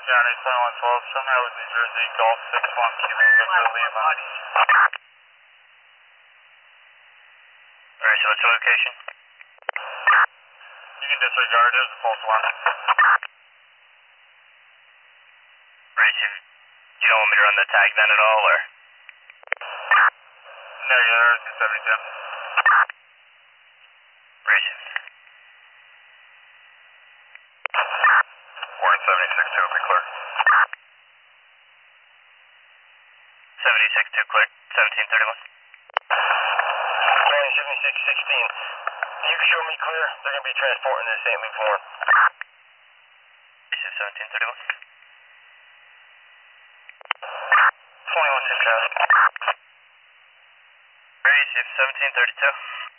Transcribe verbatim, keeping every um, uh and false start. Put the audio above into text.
Yeah, eight twenty-one twelve, show me out New Jersey, Golf six one Kilo Victor Lima. Alright, so what's the location? You can disregard it, it's a false alarm. Right, you, you don't want me to run the tag then at all, or? Negative, two seventy-two. Right. Warren seventy-six two, be clear. seventy-six two clear, seventeen thirty-one. County seventy-six sixteen. You can show me clear. They're going to be transporting to Saint Luke's Warren. seventeen thirty-one. twenty-one two traffic. Ready, seventeen thirty-two.